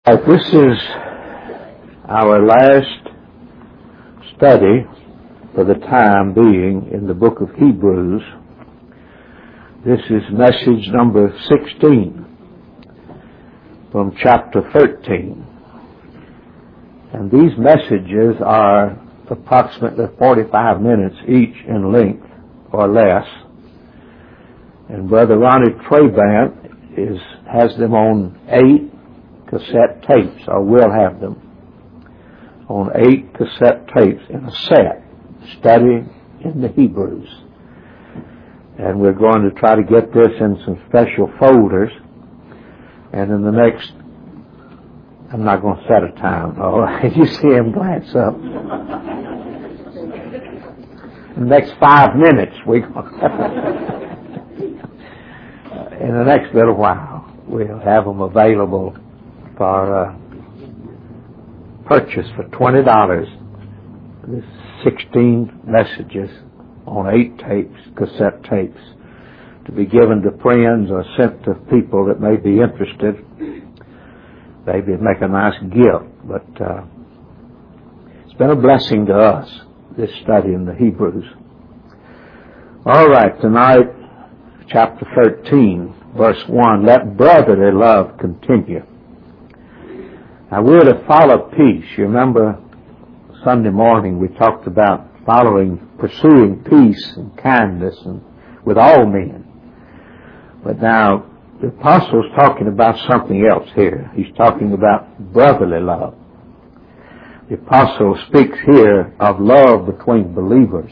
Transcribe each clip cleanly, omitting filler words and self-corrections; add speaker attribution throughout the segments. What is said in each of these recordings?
Speaker 1: This is our last study for the time being in the book of Hebrews. This is message number 16 from chapter 13. And these messages are approximately 45 minutes each in length or less. And Brother Ronnie Trabant has them on 8 cassette tapes, or will have them on 8 cassette tapes in a set, study in the Hebrews. And we're going to try to get this in some special folders, and in the next, I'm not going to set a time, all right, you see him glance up. In the next 5 minutes, in the next little while, we'll have them available for purchase for $20. This 16 messages on 8 tapes, cassette tapes, to be given to friends or sent to people that may be interested. Maybe make a nice gift, but it's been a blessing to us, this study in the Hebrews. All right, tonight, chapter 13, verse 1, let brotherly love continue. Now, we're to follow peace. You remember Sunday morning we talked about pursuing peace and kindness and with all men. But now, the apostle's talking about something else here. He's talking about brotherly love. The apostle speaks here of love between believers,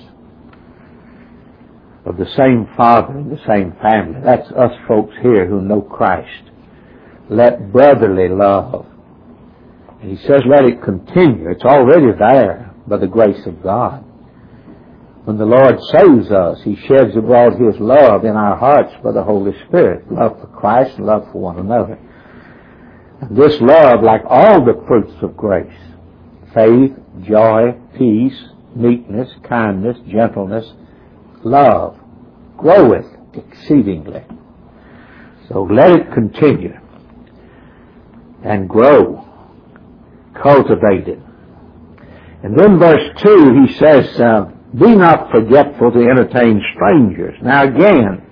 Speaker 1: of the same father and the same family. That's us folks here who know Christ. Let brotherly love. He says, let it continue. It's already there by the grace of God. When the Lord saves us, He sheds abroad His love in our hearts by the Holy Spirit. Love for Christ and love for one another. And this love, like all the fruits of grace, faith, joy, peace, meekness, kindness, gentleness, love, groweth exceedingly. So let it continue and grow. Cultivated. And then verse 2, he says, be not forgetful to entertain strangers. Now again,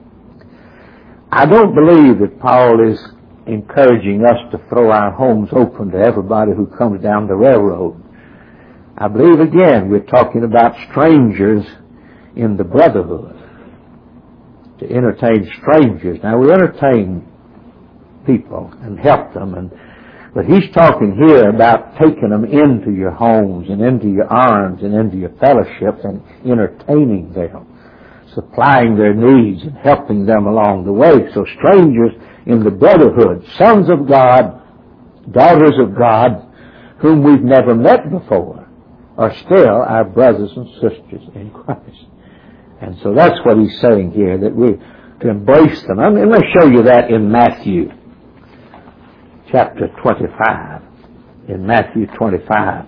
Speaker 1: I don't believe that Paul is encouraging us to throw our homes open to everybody who comes down the railroad. I believe again we're talking about strangers in the brotherhood. To entertain strangers. Now we entertain people and help them, but he's talking here about taking them into your homes and into your arms and into your fellowships and entertaining them, supplying their needs and helping them along the way. So strangers in the brotherhood, sons of God, daughters of God, whom we've never met before, are still our brothers and sisters in Christ. And so that's what he's saying here, that we to embrace them. I'm going to show you that in Matthew chapter 25. In Matthew 25.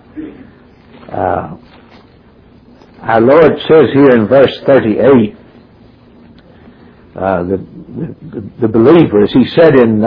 Speaker 1: Our Lord says here in verse 38, the believers, He said in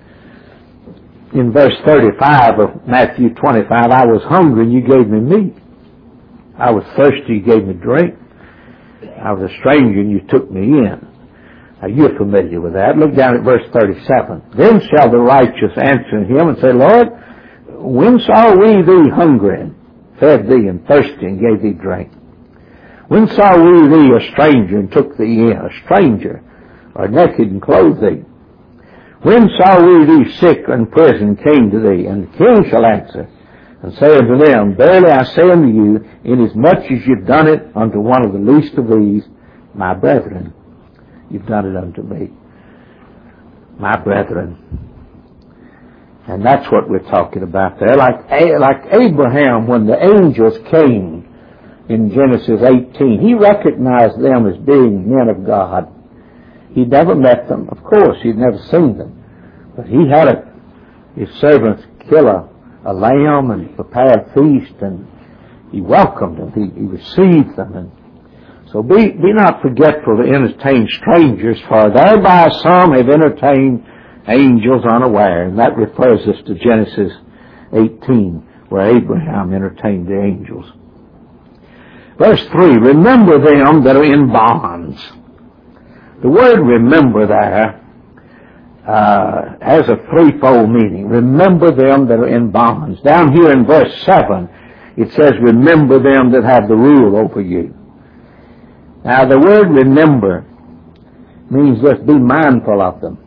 Speaker 1: verse 35 of Matthew 25, I was hungry and you gave me meat. I was thirsty, you gave me drink. I was a stranger and you took me in. Now, you're familiar with that. Look down at verse 37. Then shall the righteous answer Him and say, Lord, when saw we Thee hungry and fed Thee, and thirsty and gave Thee drink? When saw we Thee a stranger and took Thee in, a stranger, or naked and clothed Thee? When saw we Thee sick or in prison, came to Thee? And the king shall answer and say unto them, verily I say unto you, inasmuch as you've done it unto one of the least of these, my brethren, you've done it unto me. My brethren. And that's what we're talking about there. Like Abraham, when the angels came in Genesis 18, he recognized them as being men of God. He'd never met them. Of course, he'd never seen them. But he had his servants kill a lamb and prepare a feast, and he welcomed them. He received them. And so be not forgetful to entertain strangers, for thereby some have entertained angels unaware. And that refers us to Genesis 18, where Abraham entertained the angels. Verse 3, remember them that are in bonds. The word remember there has a threefold meaning. Remember them that are in bonds. Down here in verse 7, it says, remember them that have the rule over you. Now, the word remember means just be mindful of them.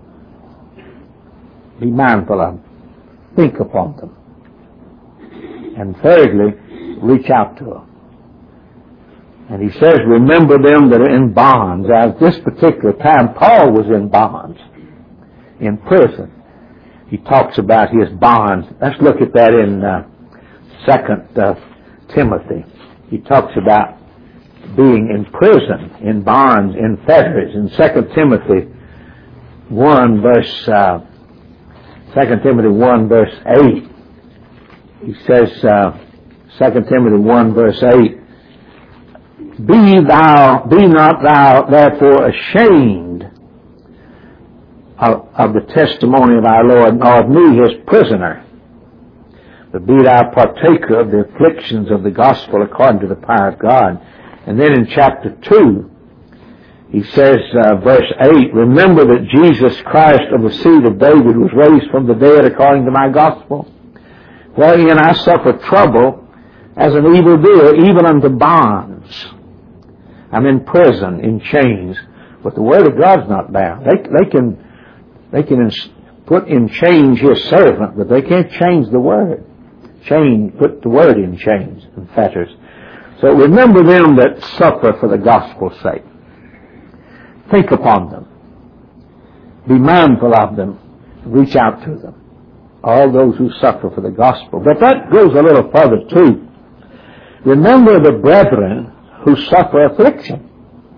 Speaker 1: Be mindful of them. Think upon them. And thirdly, reach out to them. And he says, remember them that are in bonds. At this particular time, Paul was in bonds, in prison. He talks about his bonds. Let's look at that in 2 Timothy. He talks about being in prison, in bonds, in fetters. In 2 Timothy 1 verse 8, he says, 2 Timothy 1 verse 8, Be not thou therefore ashamed of the testimony of our Lord, nor of me his prisoner, but be thou partaker of the afflictions of the gospel according to the power of God. And then in chapter 2, he says, verse 8, remember that Jesus Christ of the seed of David was raised from the dead according to my gospel, wherein I suffer trouble as an evildoer, even unto bonds. I'm in prison, in chains, but the word of God's not bound. They can put in chains his servant, but they can't change the word. Put the word in chains and fetters. So remember them that suffer for the gospel's sake. Think upon them. Be mindful of them. Reach out to them. All those who suffer for the gospel. But that goes a little further too. Remember the brethren who suffer affliction.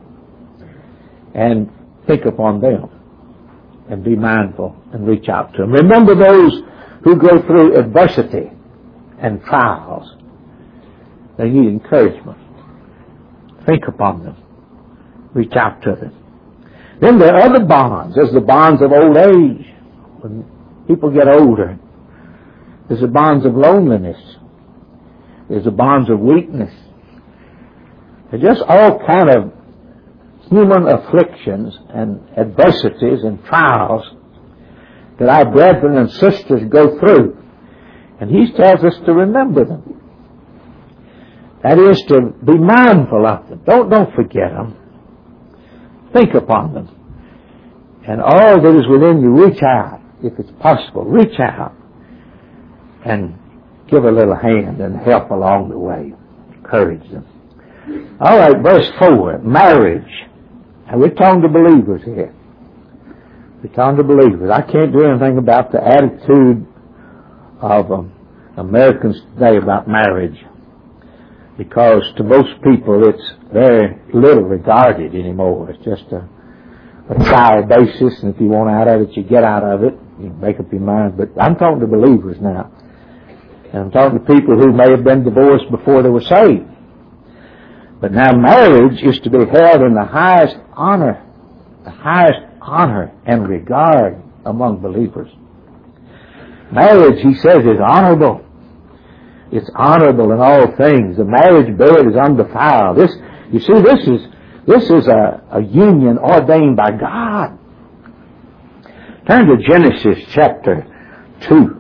Speaker 1: And think upon them. And be mindful and reach out to them. Remember those who go through adversity and trials. They need encouragement. Think upon them. Reach out to them. Then there are other bonds. There's the bonds of old age. When people get older. There's the bonds of loneliness. There's the bonds of weakness. There's just all kind of human afflictions and adversities and trials that our brethren and sisters go through. And he tells us to remember them. That is, to be mindful of them. Don't forget them. Think upon them. And all that is within you, reach out, if it's possible. Reach out and give a little hand and help along the way. Encourage them. All right, verse 4, marriage. And we're talking to believers here. We're talking to believers. I can't do anything about the attitude of Americans today about marriage, because to most people it's very little regarded anymore. It's just a trial basis, and if you want out of it, you get out of it. You can make up your mind. But I'm talking to believers now. And I'm talking to people who may have been divorced before they were saved. But now marriage is to be held in the highest honor and regard among believers. Marriage, he says, is honorable. It's honorable in all things. The marriage bed is undefiled. This is a union ordained by God. Turn to Genesis chapter 2.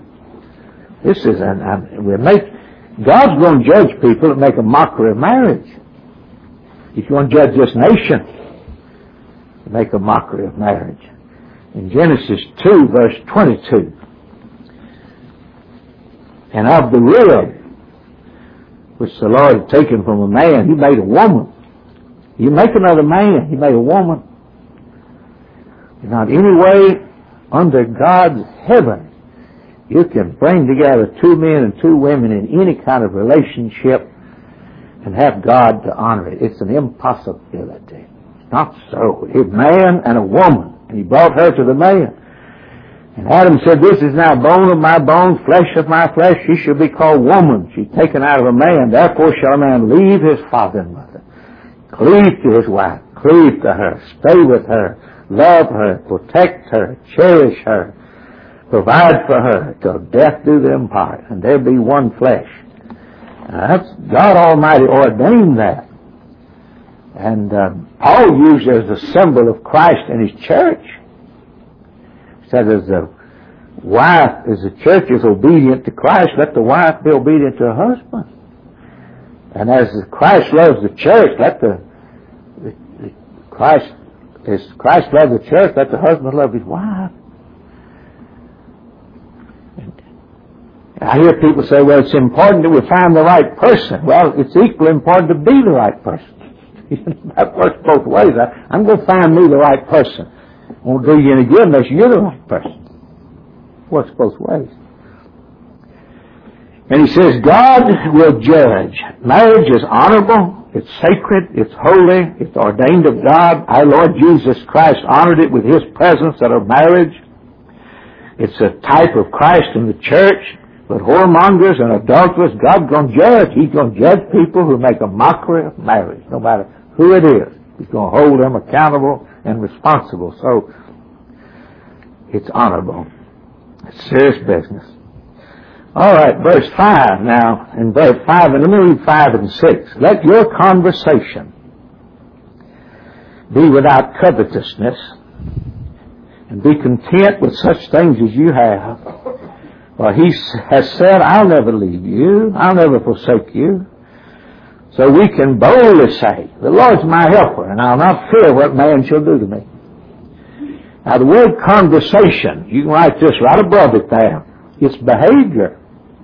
Speaker 1: God's going to judge people that make a mockery of marriage. If you want to judge this nation, make a mockery of marriage. In Genesis 2, verse 22, and of the rib which the Lord had taken from a man, he made a woman. You make another man, he made a woman. Not any way under God's heaven you can bring together two men and two women in any kind of relationship and have God to honor it. It's an impossibility. Not so. A man and a woman. And he brought her to the man. And Adam said, this is now bone of my bones, flesh of my flesh. She shall be called woman. She's taken out of a man. Therefore shall a man leave his father and mother, cleave to his wife, cleave to her, stay with her, love her, protect her, cherish her, Provide for her till death do them part, and there be one flesh. That's God Almighty ordained that. And Paul used it as a symbol of Christ and His church. He said, as the church is obedient to Christ, let the wife be obedient to her husband. And as Christ loves the church, as Christ loved the church, let the husband love his wife. I hear people say, well, it's important that we find the right person. Well, it's equally important to be the right person. That works both ways. I'm going to find me the right person. I won't do you any good unless you're the right person. It works both ways. And he says, God will judge. Marriage is honorable, it's sacred, it's holy, it's ordained of God. Our Lord Jesus Christ honored it with His presence at our marriage. It's a type of Christ in the church. But whoremongers and adulterers, God's going to judge. He's going to judge people who make a mockery of marriage, no matter who it is. He's going to hold them accountable and responsible. So, it's honorable. It's serious business. All right, verse 5 now. In verse 5, and let me read 5 and 6. Let your conversation be without covetousness, and be content with such things as you have. For He has said, I'll never leave you. I'll never forsake you. So we can boldly say, the Lord's my helper, and I'll not fear what man shall do to me. Now the word conversation, you can write this right above it there. It's behavior.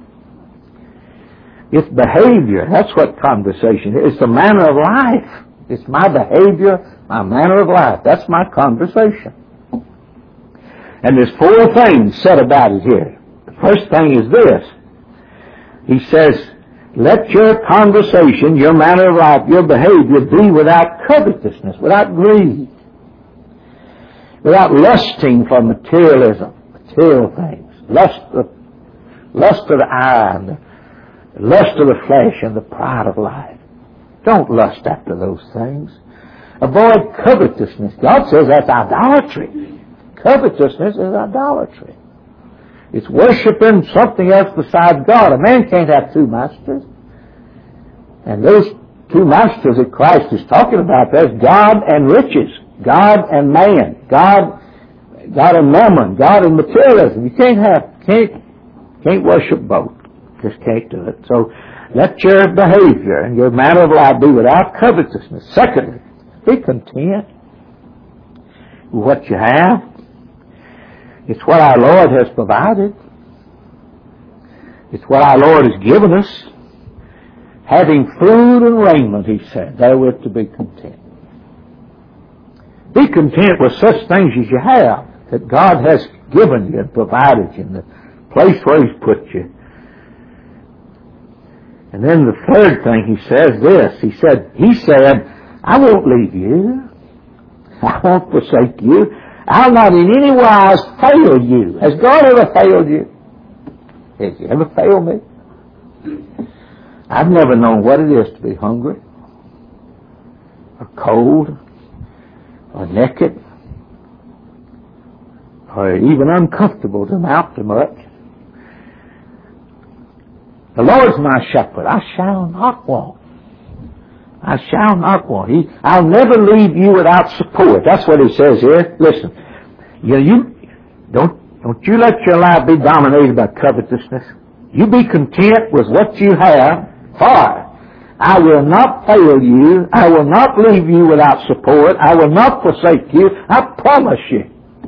Speaker 1: It's behavior. That's what conversation is. It's the manner of life. It's my behavior, my manner of life. That's my conversation. And there's 4 things said about it here. First thing is this. He says, let your conversation, your manner of life, your behavior be without covetousness, without greed, without lusting for materialism, material things, lust of the eye, and the lust of the flesh, and the pride of life. Don't lust after those things. Avoid covetousness. God says that's idolatry. Covetousness is idolatry. It's worshiping something else besides God. A man can't have 2 masters. And those 2 masters that Christ is talking about, there's God and riches, God and man, God and mammon, God and materialism. You can't worship both. Just can't do it. So let your behavior and your manner of life be without covetousness. Secondly, be content with what you have. It's what our Lord has provided. It's what our Lord has given us. Having food and raiment, He said, therewith to be content. Be content with such things as you have, that God has given you and provided you in the place where He's put you. And then the third thing He says this. He said, I won't leave you. I won't forsake you. I'll not in any wise fail you. Has God ever failed you? Has He ever failed me? I've never known what it is to be hungry, or cold, or naked, or even uncomfortable to amount to much. The Lord's my shepherd. I shall not want. I shall not want. I'll never leave you without support. That's what He says here. Listen, you don't you let your life be dominated by covetousness. You be content with what you have. For I will not fail you. I will not leave you without support. I will not forsake you. I promise you.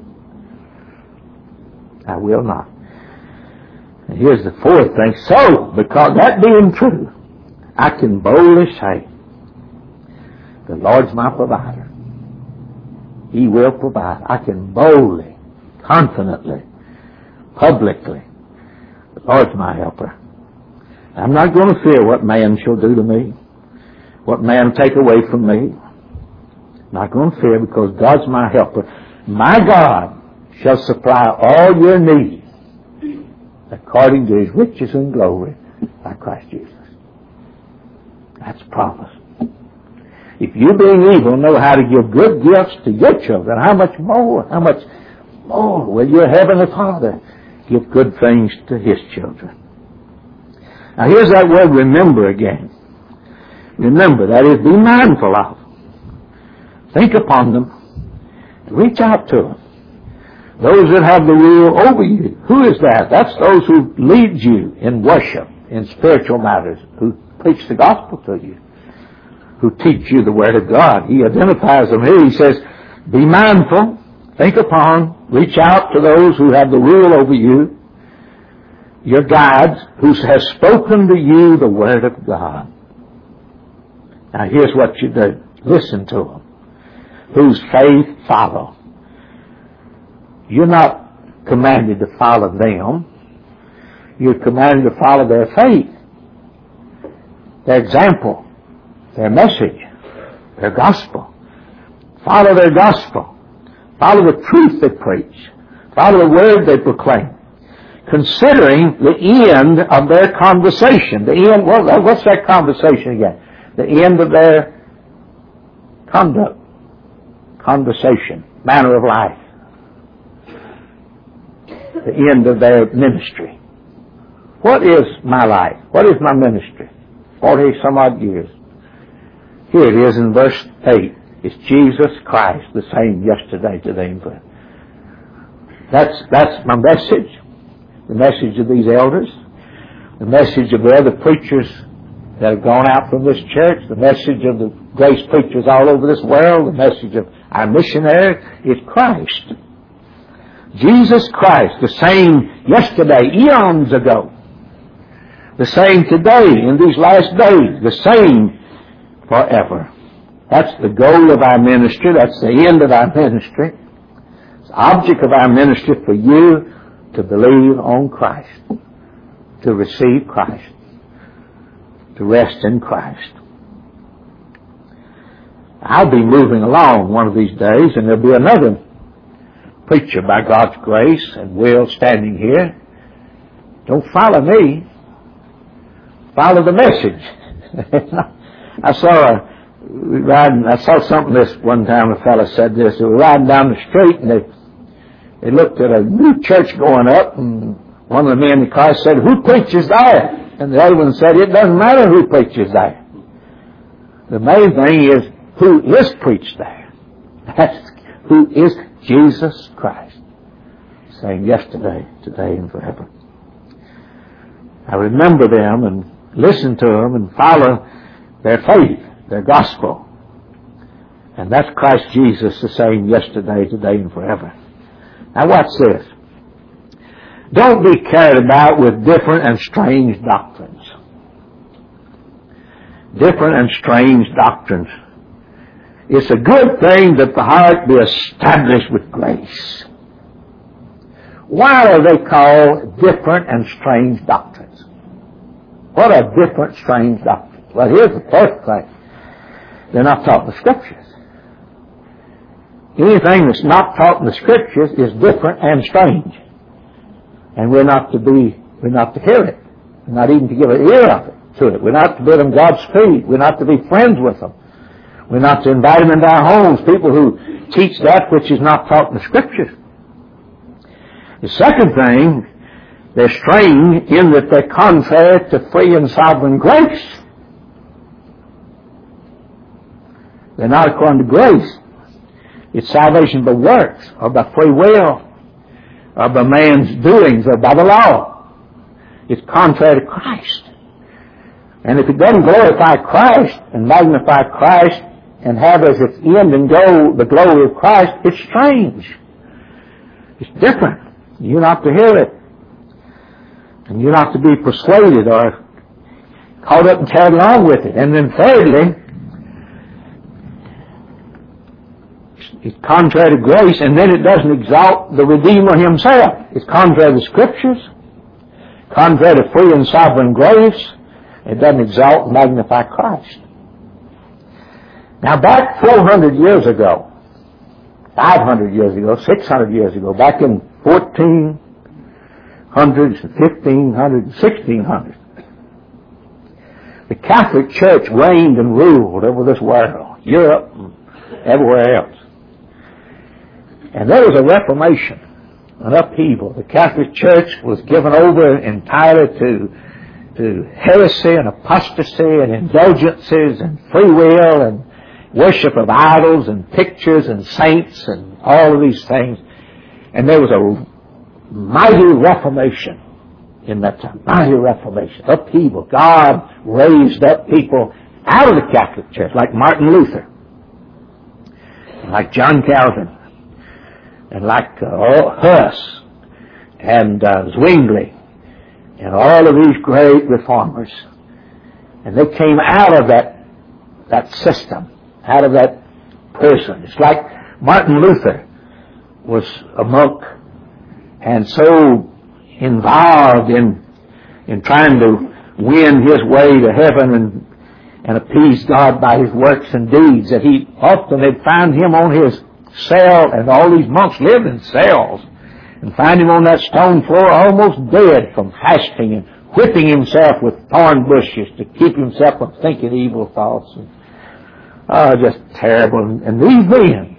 Speaker 1: I will not. And here's the 4th thing. So, because that being true, I can boldly say, the Lord's my provider. He will provide. I can boldly, confidently, publicly, the Lord's my helper. I'm not going to fear what man shall do to me, what man take away from me. I'm not going to fear, because God's my helper. My God shall supply all your needs according to His riches and glory by Christ Jesus. That's promise. If you being evil know how to give good gifts to your children, how much more will your Heavenly Father give good things to His children. Now here's that word remember again. Remember, that is, be mindful of. Think upon them. Reach out to them. Those that have the rule over you. Who is that? That's those who lead you in worship, in spiritual matters, who preach the gospel to you, who teach you the Word of God. He identifies them here. He says, be mindful, think upon, reach out to those who have the rule over you, your guides, who has spoken to you the Word of God. Now here's what you do. Listen to them. Whose faith follow. You're not commanded to follow them. You're commanded to follow their faith, their example, their message, their gospel. Follow their gospel. Follow the truth they preach. Follow the word they proclaim. Considering the end of their conversation. The end, well, what's that conversation again? The end of their conduct, conversation, manner of life. The end of their ministry. What is my life? What is my ministry? 40 some odd years. Here it is in verse 8. It's Jesus Christ, the same yesterday, today, and forever. That's my message. The message of these elders. The message of the other preachers that have gone out from this church. The message of the grace preachers all over this world. The message of our missionaries is Christ. Jesus Christ, the same yesterday, eons ago. The same today, in these last days. The same forever. That's the goal of our ministry. That's the end of our ministry. It's the object of our ministry for you to believe on Christ, to receive Christ, to rest in Christ. I'll be moving along one of these days, and there'll be another preacher by God's grace and will standing here. Don't follow me. Follow the message. I saw something this one time. A fellow said this. They were riding down the street, and they looked at a new church going up, and one of the men in the car said, "Who preaches there?" And the other one said, "It doesn't matter who preaches there. The main thing is who is preached there." That's who is Jesus Christ. Same yesterday, today, and forever. I remember them and listen to them and follow their faith, their gospel. And that's Christ Jesus, the same yesterday, today, and forever. Now watch this. Don't be carried about with different and strange doctrines. Different and strange doctrines. It's a good thing that the heart be established with grace. Why are they called different and strange doctrines? What are different, strange doctrines? Well, here's the first thing. They're not taught in the Scriptures. Anything that's not taught in the Scriptures is different and strange. And we're not to hear it. We're not even to give an ear to it. We're not to bid them Godspeed. We're not to be friends with them. We're not to invite them into our homes, people who teach that which is not taught in the Scriptures. The second thing, they're strange in that they're contrary to free and sovereign grace. They're not according to grace. It's salvation by works, or by free will, or by man's doings, or by the law. It's contrary to Christ. And if it doesn't glorify Christ and magnify Christ and have as its end and goal the glory of Christ, it's strange. It's different. You're not to hear it. And you're not to be persuaded or caught up and carried along with it. And then thirdly, it's contrary to grace, and then it doesn't exalt the Redeemer Himself. It's contrary to the Scriptures, contrary to free and sovereign grace. It doesn't exalt and magnify Christ. Now back 400 years ago, 500 years ago, 600 years ago, back in 1400s, 1500s, 1600s, the Catholic Church reigned and ruled over this world, Europe, and everywhere else. And there was a Reformation, an upheaval. upheaval. The Catholic Church was given over entirely to heresy and apostasy and indulgences and free will and worship of idols and pictures and saints and all of these things. And there was a mighty reformation in that time. Mighty reformation. Upheaval. God raised up people out of the Catholic Church, like Martin Luther, like John Calvin, and like Huss, and Zwingli, and all of these great reformers. And they came out of that system, out of that prison. It's like Martin Luther was a monk and so involved in trying to win his way to heaven and appease God by his works and deeds, that he often had found him on his cell, and all these monks lived in cells, and find him on that stone floor almost dead from fasting and whipping himself with thorn bushes to keep himself from thinking evil thoughts. Just terrible. And these men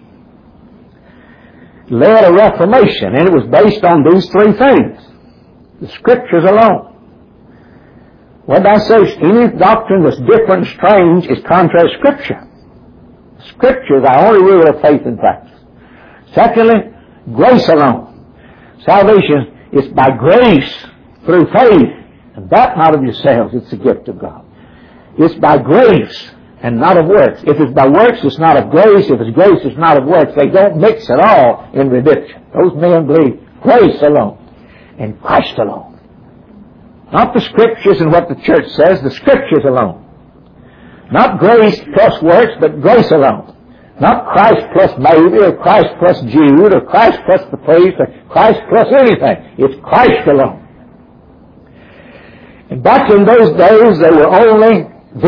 Speaker 1: led a reformation, and it was based on these three things. The Scriptures alone. What did I say? Any doctrine that's different and strange is contrary to Scripture. Scripture is our only rule of faith and practice. Secondly, grace alone. Salvation is by grace through faith, and that not of yourselves, it's a gift of God. It's by grace and not of works. If it's by works, it's not of grace. If it's grace, it's not of works. They don't mix at all in redemption. Those men believe grace alone and Christ alone. Not the Scriptures and what the church says, the Scriptures alone. Not grace plus works, but grace alone. Not Christ plus maybe, or Christ plus Jude, or Christ plus the priest, or Christ plus anything. It's Christ alone. And back in those days, there were only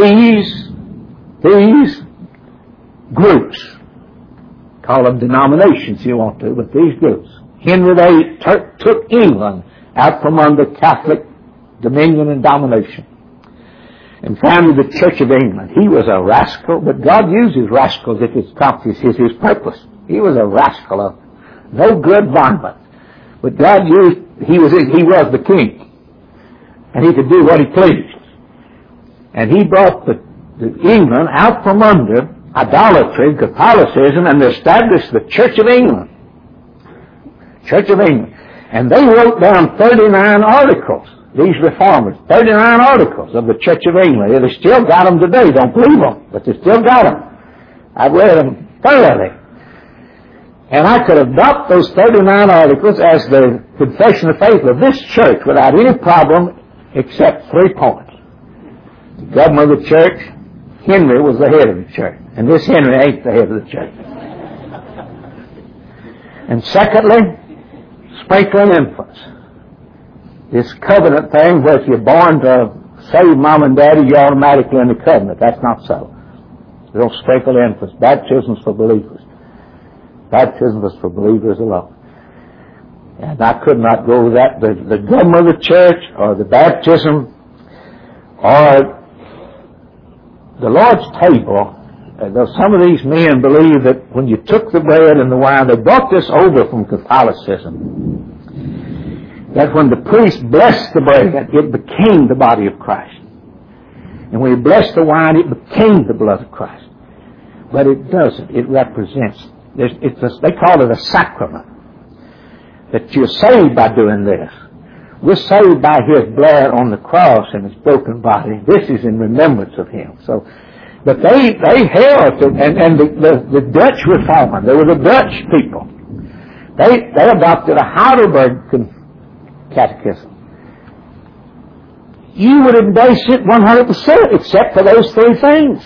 Speaker 1: these groups. Call them denominations if you want to, but these groups. Henry VIII took England out from under Catholic dominion and domination and founded the Church of England. He was a rascal, but God uses rascals if it accomplishes His purpose. He was a rascal of no good varmint, but God used, he was the king, and he could do what he pleased. And he brought the England out from under idolatry, Catholicism, and established the Church of England. Church of England. And they wrote down 39 articles, these reformers, 39 articles of the Church of England. They still got them today. Don't believe them, but they still got them. I've read them thoroughly. And I could adopt those 39 articles as the confession of faith of this church without any problem except 3 points. The government of the church, Henry was the head of the church. And this Henry ain't the head of the church. And secondly, sprinkling infants. This covenant thing where if you're born to save mom and daddy, you're automatically in the covenant. That's not so. They don't sprinkle infants. Baptism's for believers. Baptism is for believers alone. And I could not go with that. The government of the church or the baptism or the Lord's table. Some of these men believe that when you took the bread and the wine, they brought this over from Catholicism, that when the priest blessed the bread, it became the body of Christ. And when he blessed the wine, it became the blood of Christ. But it doesn't. It represents. They call it a sacrament. That you're saved by doing this. We're saved by His blood on the cross and His broken body. This is in remembrance of Him. So, but they held to, and the Dutch reformer, they were the Dutch people. They adopted a Heidelberg catechism. You would embrace it 100% except for those 3 things.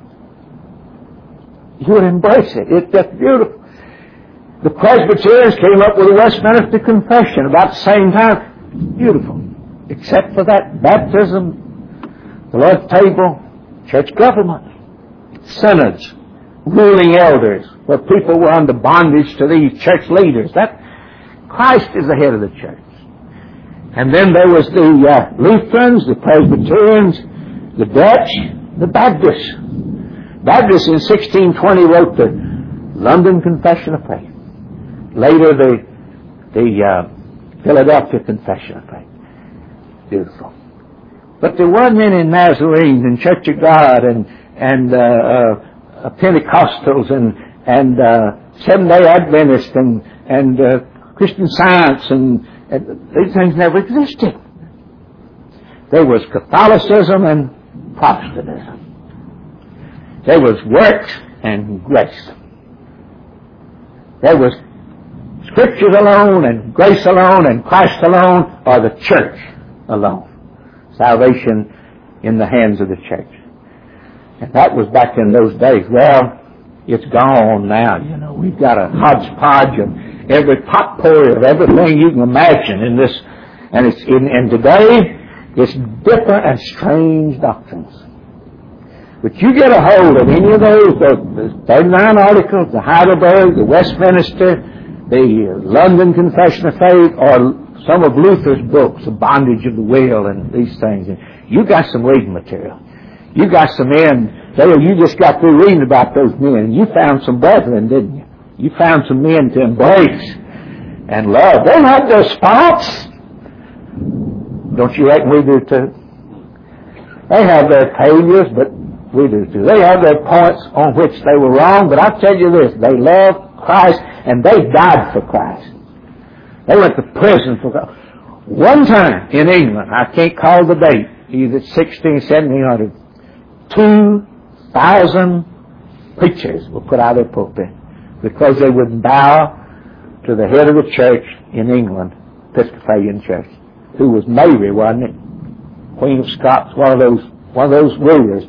Speaker 1: You would embrace it. It's just beautiful. The Presbyterians came up with the Westminster Confession about the same time. Beautiful. Except for that baptism, the Lord's table, church government, synods, ruling elders, where people were under bondage to these church leaders. That Christ is the head of the church. And then there was the Lutherans, the Presbyterians, the Dutch, the Baptists. Baptists in 1620 wrote the London Confession of Faith. Later the Philadelphia Confession of Faith. Beautiful. But there were many Nazarenes and Church of God and Pentecostals and Seventh-day Adventists and Christian Science and these things never existed. There was Catholicism and Protestantism. There was works and grace. There was Scriptures alone and grace alone and Christ alone, or the church alone. Salvation in the hands of the church. And that was back in those days. Well, it's gone now, you know. We've got a hodgepodge of every potpourri of everything you can imagine in this. And today, it's different and strange doctrines. But you get a hold of any of those, the 39 Articles, the Heidelberg, the Westminster, the London Confession of Faith, or some of Luther's books, The Bondage of the Will and these things. And you got some reading material. You got some men. You just got through reading about those men. You found some brethren, didn't you? You found some men to embrace and love. They had their spots. Don't you reckon we do too? They have their failures, but we do too. They have their points on which they were wrong, but I'll tell you this, they loved Christ and they died for Christ. They went to prison for Christ. One time in England, I can't call the date, either 1700, 2,000 preachers were put out of their pulpit because they wouldn't bow to the head of the church in England, Episcopalian Church, who was Mary, wasn't it? Queen of Scots, one of those rulers.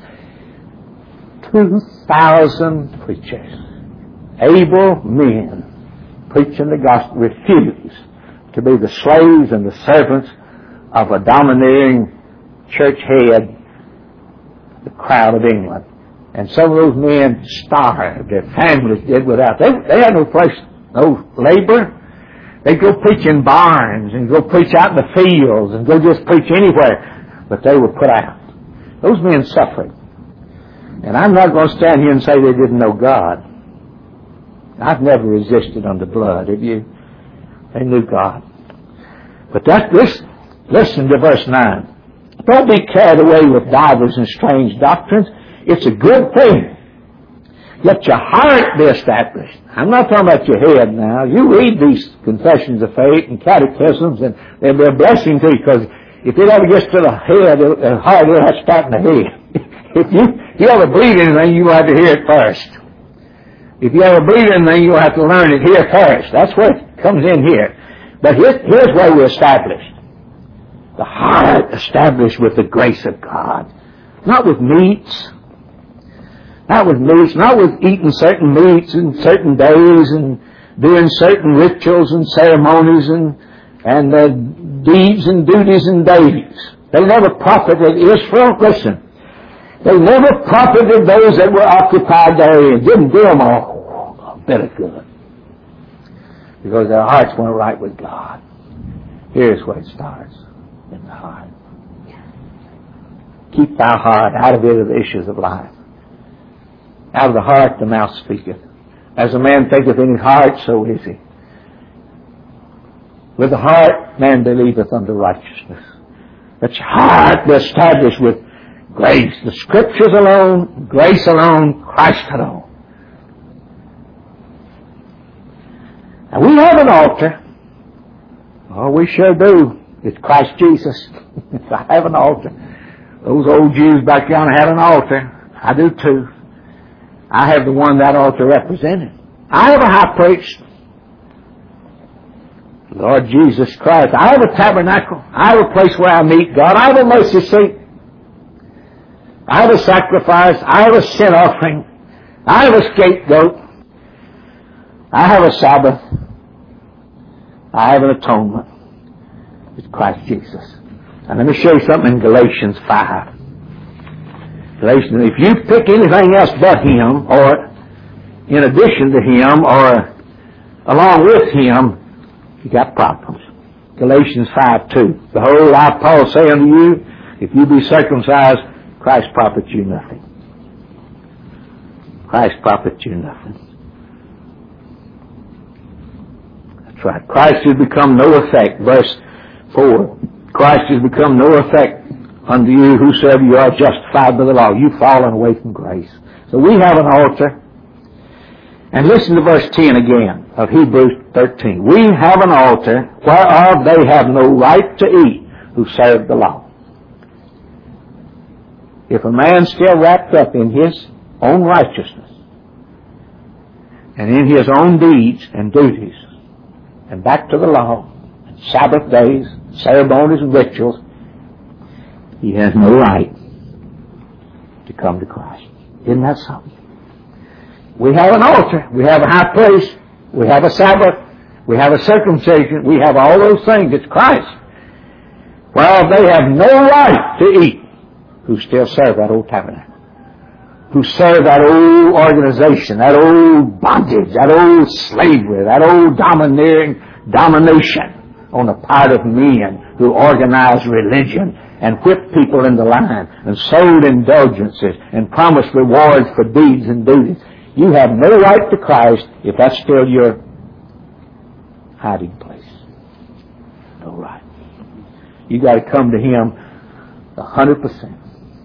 Speaker 1: 2,000 preachers, able men, preaching the gospel, refused to be the slaves and the servants of a domineering church head, the Crown of England. And some of those men starved. Their families did without. They had no place, no labor. They'd go preach in barns and go preach out in the fields and go just preach anywhere. But they were put out. Those men suffered. And I'm not going to stand here and say they didn't know God. I've never resisted under blood, have you? They knew God. But listen to verse 9. Don't be carried away with divers and strange doctrines. It's a good thing. Let your heart be established. I'm not talking about your head now. You read these confessions of faith and catechisms, and they'll be a blessing to you, because if it ever gets to the head, the heart will have to start in the head. If you ever believe anything, you will have to hear it first. If you ever believe anything, you'll have to learn it here first. That's where it comes in here. But here's where we're established. The heart established with the grace of God. Not with meats. Not with meats. Not with eating certain meats in certain days and doing certain rituals and ceremonies and deeds and duties and days. They never profited Israel. Listen. They never profited those that were occupied therein. Didn't do them a bit of good. Because their hearts weren't right with God. Here's where it starts. In the heart. Keep thy heart out of it of the issues of life. Out of the heart the mouth speaketh. As a man thinketh in his heart, so is he. With the heart man believeth unto righteousness. Let your heart be established with grace. The Scriptures alone, grace alone, Christ alone. Now we have an altar. Oh, we sure do. It's Christ Jesus. I have an altar. Those old Jews back yonder had an altar. I do too. I have the one that altar represented. I have a high priest. Lord Jesus Christ. I have a tabernacle. I have a place where I meet God. I have a mercy seat. I have a sacrifice. I have a sin offering. I have a scapegoat. I have a Sabbath. I have an atonement. It's Christ Jesus. And let me show you something in Galatians 5. Galatians, if you pick anything else but Him, or in addition to Him, or along with Him, you got problems. Galatians 5:2. Behold, I, Paul, say unto you, if you be circumcised, Christ profits you nothing. Christ profits you nothing. That's right. Christ has become no effect. Verse 4. Christ has become no effect unto you, whosoever you are justified by the law. You've fallen away from grace. So we have an altar. And listen to verse 10 again of Hebrews 13. We have an altar whereof they have no right to eat who serve the law. If a man's still wrapped up in his own righteousness and in his own deeds and duties and back to the law, and Sabbath days, ceremonies and rituals, he has no right to come to Christ. Isn't that something? We have an altar. We have a high priest. We have a Sabbath. We have a circumcision. We have all those things. It's Christ. Well, they have no right to eat who still serve that old tabernacle, who serve that old organization, that old bondage, that old slavery, that old domination on the part of men who organized religion and whipped people into line and sold indulgences and promised rewards for deeds and duties. You have no right to Christ if that's still your hiding place. No right. You got to come to Him 100%.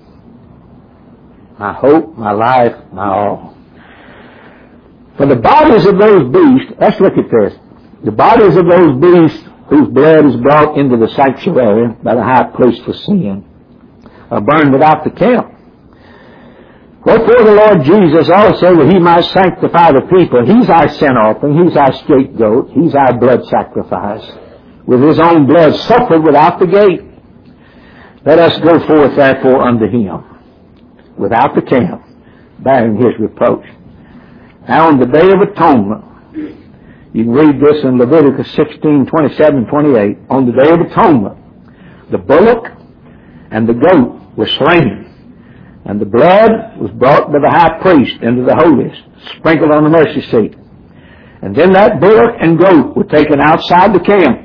Speaker 1: My hope, my life, my all. For the bodies of those beasts, let's look at this. The bodies of those beasts whose blood is brought into the sanctuary by the high priest for sin are burned without the camp. Wherefore the Lord Jesus also, that He might sanctify the people, He's our sin offering, He's our scapegoat, He's our blood sacrifice, with His own blood suffered without the gate. Let us go forth therefore unto Him, without the camp, bearing His reproach. Now on the Day of Atonement, you can read this in Leviticus 16, 27, 28. On the Day of Atonement, the bullock and the goat were slain, and the blood was brought by the high priest into the holiest, sprinkled on the mercy seat. And then that bullock and goat were taken outside the camp,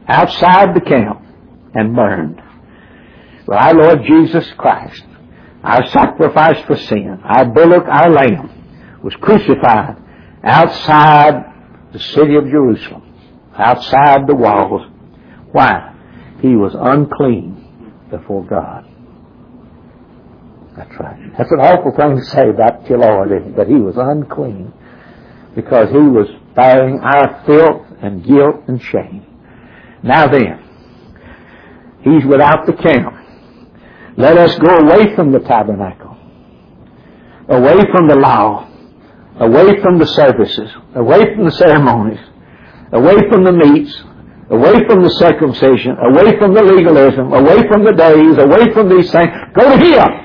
Speaker 1: and burned. Well, our Lord Jesus Christ, our sacrifice for sin, our bullock, our lamb, was crucified outside the city of Jerusalem, outside the walls. Why? He was unclean before God. That's right. That's an awful thing to say about your Lord, isn't it? But He was unclean because He was bearing our filth and guilt and shame. Now then, He's without the camp. Let us go away from the tabernacle, away from the law, away from the services, away from the ceremonies, away from the meats, away from the circumcision, away from the legalism, away from the days, away from these things. Go to Him.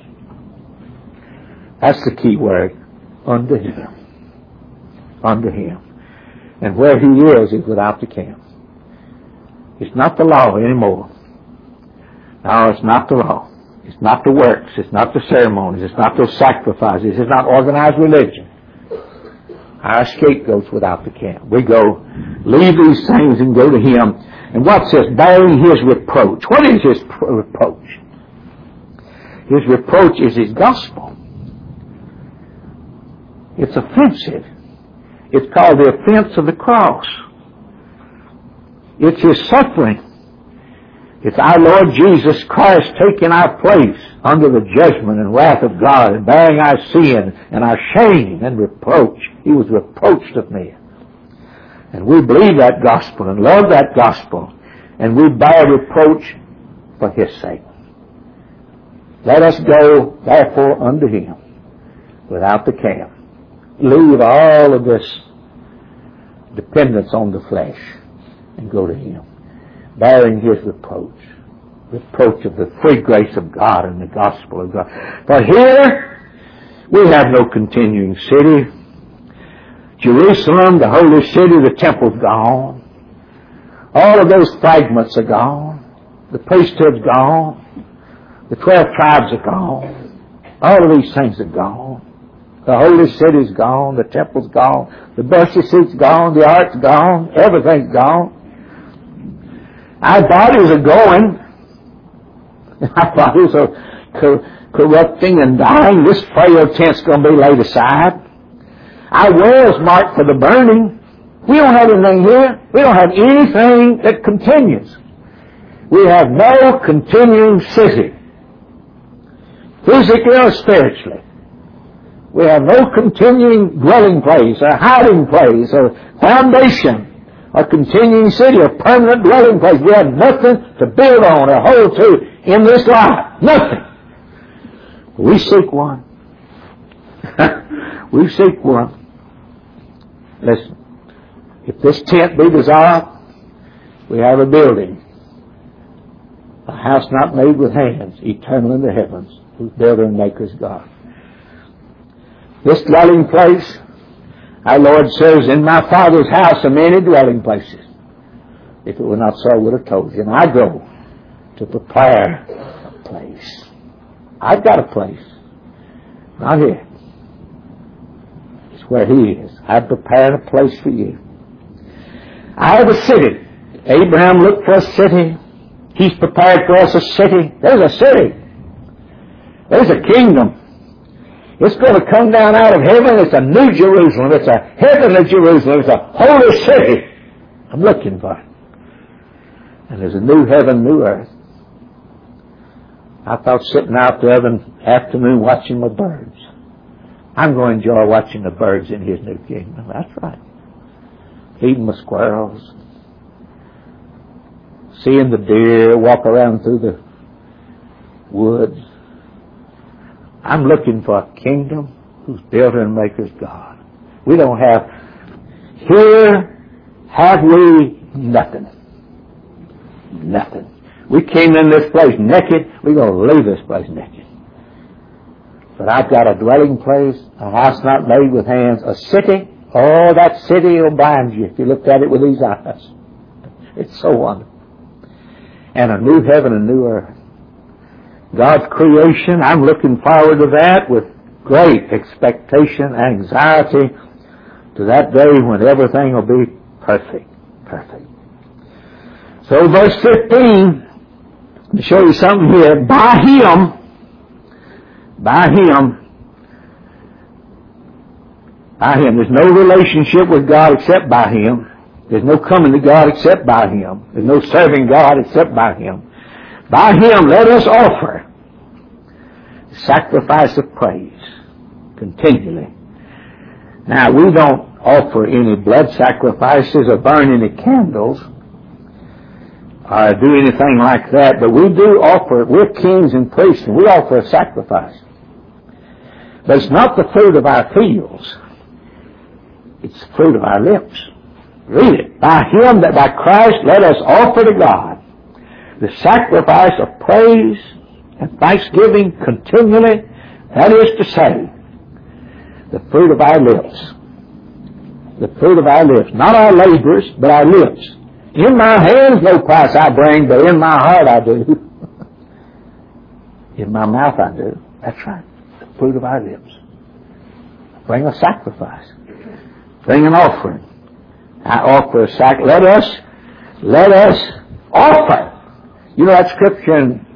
Speaker 1: That's the key word. Unto Him. Unto Him. And where He is without the camp. It's not the law anymore. No, it's not the law. It's not the works. It's not the ceremonies. It's not those sacrifices. It's not organized religion. Our scapegoat's without the camp. We go, leave these things and go to Him. And what's this? Bearing His reproach. What is His reproach? His reproach is His gospel. It's offensive. It's called the offense of the cross. It's His suffering. It's our Lord Jesus Christ taking our place under the judgment and wrath of God and bearing our sin and our shame and reproach. He was reproached of me. And we believe that gospel and love that gospel, and we bear reproach for His sake. Let us go, therefore, unto Him without the camp. Leave all of this dependence on the flesh and go to Him, bearing His reproach of the free grace of God and the gospel of God. For here we have no continuing city. Jerusalem, the holy city, the temple's gone. All of those fragments are gone. The priesthood's gone. The 12 tribes are gone. All of these things are gone. The holy city's gone. The temple's gone. The mercy seat's gone. The ark's gone. Everything's gone. Our bodies are going. Our bodies are corrupting and dying. This frail tent's going to be laid aside. Our world's marked for the burning. We don't have anything here. We don't have anything that continues. We have no continuing city, physically or spiritually. We have no continuing dwelling place, or hiding place, or foundation, or continuing city, or permanent dwelling place. We have nothing to build on or hold to in this life. Nothing. We seek one. We seek one. Listen, if this tent be dissolved, we have a building, a house not made with hands, eternal in the heavens, whose builder and maker is God. This dwelling place, our Lord says, in my Father's house are many dwelling places. If it were not so, I would have told you. And I go to prepare a place. I've got a place. Not here. It's where He is. I've prepared a place for you. I have a city. Abraham looked for a city. He's prepared for us a city. There's a city. There's a kingdom. It's going to come down out of heaven. It's a new Jerusalem. It's a heavenly Jerusalem. It's a holy city. I'm looking for it. And there's a new heaven, new earth. I thought sitting out the other afternoon watching the birds. I'm going to enjoy watching the birds in His new kingdom. That's right. Feeding the squirrels. Seeing the deer walk around through the woods. I'm looking for a kingdom whose builder and maker is God. We don't have, here have we nothing. Nothing. We came in this place naked, we're going to leave this place naked. But I've got a dwelling place, a house not made with hands, a city. Oh, that city will blind you if you looked at it with these eyes. It's so wonderful. And a new heaven and new earth. God's creation, I'm looking forward to that with great expectation, anxiety, to that day when everything will be perfect. Perfect. So verse 15, let me show you something here. By Him, there's no relationship with God except by Him. There's no coming to God except by Him. There's no serving God except by Him. By Him, let us offer the sacrifice of praise continually. Now, we don't offer any blood sacrifices or burn any candles or do anything like that, but we do offer, we're kings and priests, and we offer a sacrifice. But it's not the fruit of our fields. It's the fruit of our lips. Read it. By Him, that by Christ, let us offer to God the sacrifice of praise and thanksgiving continually. That is to say, the fruit of our lips. The fruit of our lips. Not our labors, but our lips. In my hands no price I bring, but in my heart I do. In my mouth I do. That's right. The fruit of our lips. Bring a sacrifice. Bring an offering. I offer a sacrifice. Let us offer. You know that scripture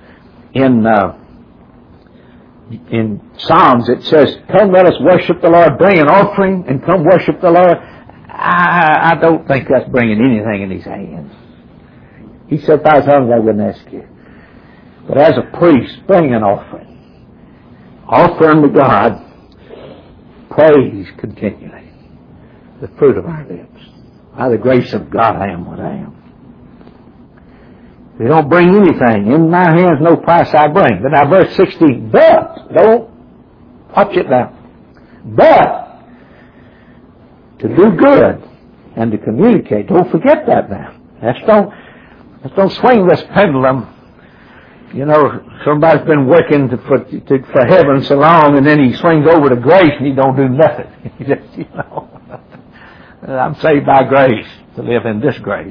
Speaker 1: in Psalms, it says, come let us worship the Lord, bring an offering and come worship the Lord. I don't think that's bringing anything in His hands. He said, if I was hungry, I wouldn't ask you. But as a priest, bring an offering. Offer unto God praise continually. The fruit of our lips. By the grace of God, I am what I am. We don't bring anything. In my hands, no price I bring. But now verse 16, but, don't watch it now. But, to do good and to communicate. Don't forget that now. Let's don't swing this pendulum. You know, somebody's been working for heaven so long, and then he swings over to grace and he don't do nothing. He just, you know, I'm saved by grace to live in this grace.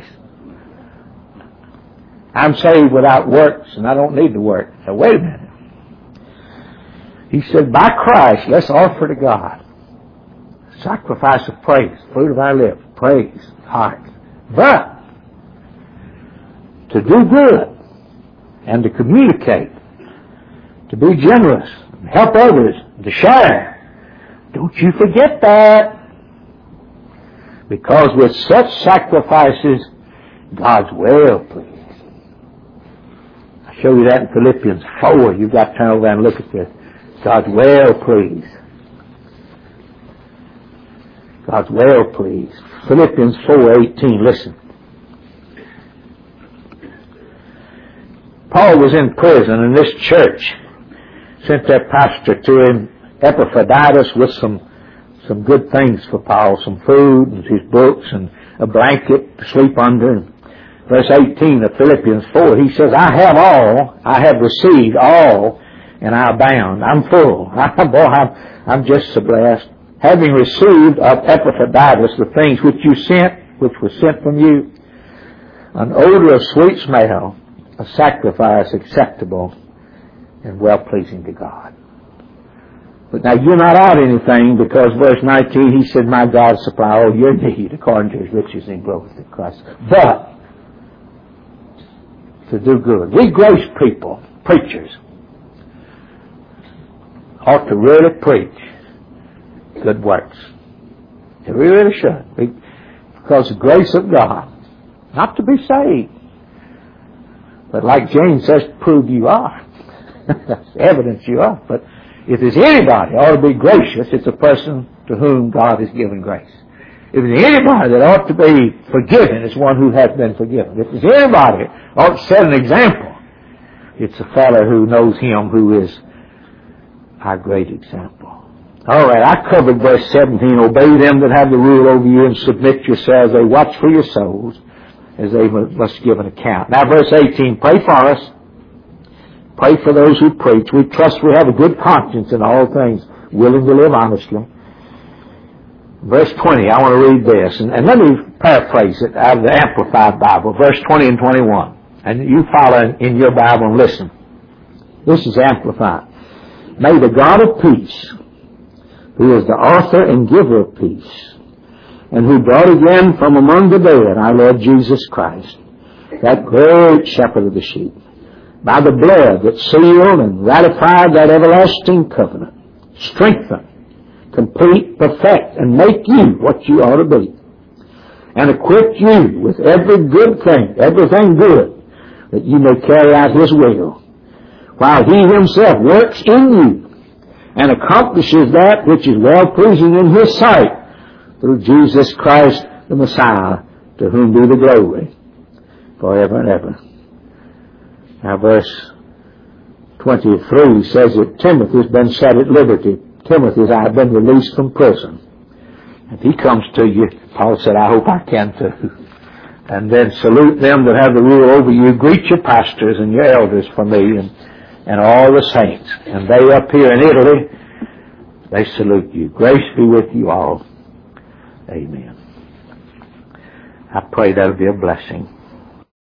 Speaker 1: I'm saved without works, and I don't need to work. Now, wait a minute. He said, by Christ, let's offer to God sacrifice of praise, fruit of our lips, praise, heart. But to do good and to communicate, to be generous, help others, to share. Don't you forget that. Because with such sacrifices, God's well pleased. I show you that in Philippians 4. You've got to turn over and look at this. God's well pleased. God's well pleased. Philippians 4:18. Listen. Paul was in prison, and this church sent their pastor to him, Epaphroditus, with some good things for Paul, some food and his books and a blanket to sleep under. Verse 18 of Philippians 4, he says, I have received all, and I abound. I'm full. I'm just so blessed. Having received of Epaphroditus the things which were sent from you, an odor of sweet smell, a sacrifice acceptable and well-pleasing to God. But now you're not out anything, because verse 19, he said, my God supply all your need according to his riches in glory through Christ. But to do good. We grace people, preachers, ought to really preach good works. They really should. Because the grace of God, not to be saved, but like James says, to prove you are. That's evidence you are. But if there's anybody ought to be gracious, it's a person to whom God has given grace. If there's anybody that ought to be forgiven, it's one who has been forgiven. If there's anybody ought to set an example, it's a fellow who knows him who is our great example. All right, I covered verse 17. Obey them that have the rule over you and submit yourselves. They watch for your souls as they must give an account. Now verse 18, pray for us. Pray for those who preach. We trust we have a good conscience in all things, willing to live honestly. Verse 20, I want to read this. And let me paraphrase it out of the Amplified Bible. Verse 20 and 21. And you follow in your Bible and listen. This is Amplified. May the God of peace, who is the author and giver of peace, and who brought again from among the dead our Lord Jesus Christ, that great shepherd of the sheep, by the blood that sealed and ratified that everlasting covenant, strengthen, complete, perfect, and make you what you ought to be, and equip you with every good thing, everything good, that you may carry out his will, while he himself works in you and accomplishes that which is well-pleasing in his sight, through Jesus Christ the Messiah, to whom be the glory forever and ever. Now verse 23 says that Timothy has been set at liberty. Timothy, I have been released from prison. If he comes to you, Paul said, I hope I can too. And then salute them that have the rule over you. Greet your pastors and your elders for me and all the saints. And they up here in Italy, they salute you. Grace be with you all. Amen. I pray that'll be a blessing.